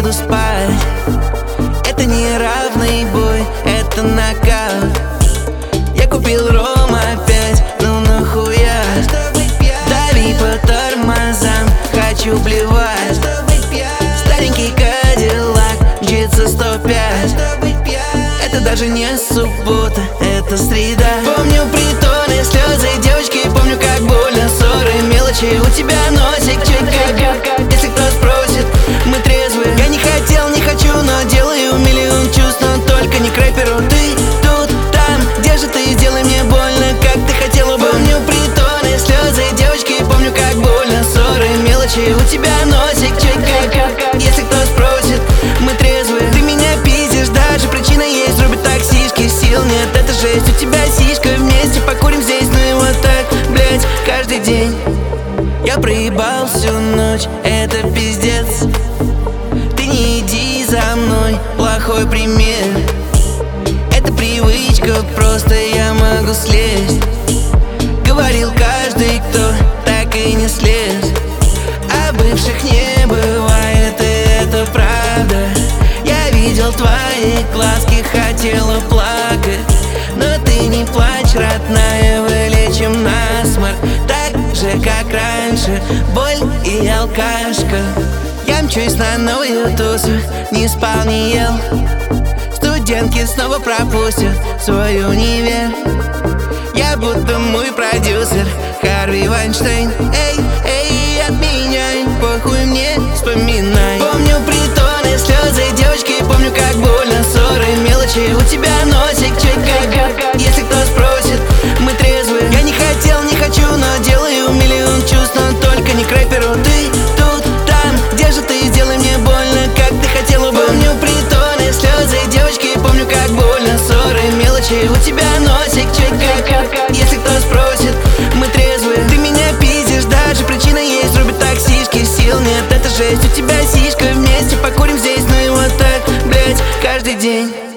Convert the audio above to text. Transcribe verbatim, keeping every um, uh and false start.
буду спать. Это не равный бой, это нокаут. Я купил ром опять, ну нахуя? Дави по тормозам, хочу блевать. Старенький кадиллак мчится сто пять. Это даже не суббота, это среда. Помню притоны, слезы, девочки, помню, как больно, ссоры, мелочи. У тебя носик чуть как, если кто спросит, мы трезвые. Я не хотел, не хочу, но делаю миллион чувств, но только не к рэперу. Ты тут, там, где же ты? Сделай мне больно, как ты хотела бы. Помню притоны, слезы, девочки, помню, как больно, ссоры, мелочи. У тебя носик чуть как, если кто спросит, мы трезвые. Ты меня пиздишь, даже причина есть, рубит таксишки, сил нет, это жесть. У тебя сиська, вместе покурим здесь, ну и вот так, блять, каждый день. Я проебал всю ночь, это пиздец. Ты не иди за мной, плохой пример. Это привычка, просто я могу слезть. Говорил каждый, кто так и не слез. А бывших не бывает, и это правда. Я видел твои глазки, хотела плакать. Но ты не плачь, родная, вылечим насморк. Так же, как раньше, боль и алкашка. Я мчусь на новую тусу, не спал, не ел. Студентки снова пропустят свой универ. Я будто мой продюсер, Харви Вайнштейн. Эй, эй, отменяй, похуй мне, вспоминай. Помню притоны, слезы, девочки, помню, как больно, ссоры, мелочи. У тебя носик чуть как, если кто спросит, мы трезвые. Я не хотел, не хочу, но делаю миллион чувств, но только не к рэперу. Ты тут, там, где же ты? Сделай мне больно, как ты хотела бы. Помню притоны, слезы, девочки, помню, как больно, ссоры, мелочи. У тебя носик чуть как, если кто спросит, мы трезвые. Ты меня пиздишь, даже причина есть, рубит таксишки, сил нет, это жесть. У тебя сиська, вместе покурим здесь, ну и вот так, блять, каждый день.